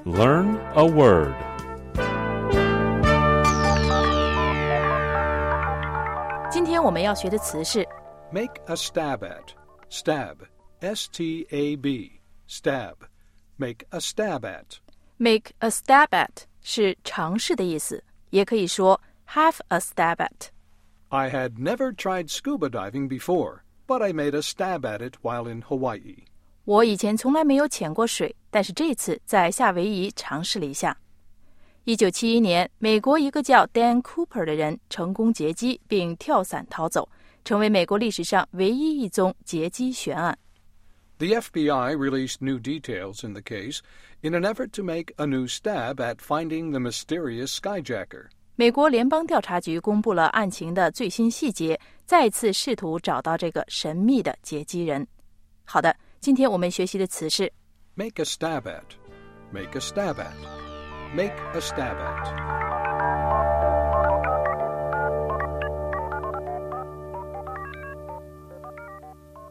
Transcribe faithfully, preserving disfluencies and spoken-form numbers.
Learn a word. 今天我们要学的词是 Make a stab at. Stab. S T A B. Stab. Make a stab at. make a stab at 是尝试的意思，也可以说 have a stab at. I had never tried scuba diving before, but I made a stab at it while in Hawaii. 我以前从来没有潜过水，但是这次在夏威夷尝试了一下。一九七一年，美国一个叫 Dan Cooper 的人成功劫机并跳伞逃走，成为美国历史上唯一一宗劫机悬案。 The F B I released new details in the case in an effort to make a new stab at finding the mysterious skyjacker. 美国联邦调查局公布了案情的最新细节，再次试图找到这个神秘的劫机人。好的，今天我们学习的词是 Make a stab at. Make a stab at. Make a stab at.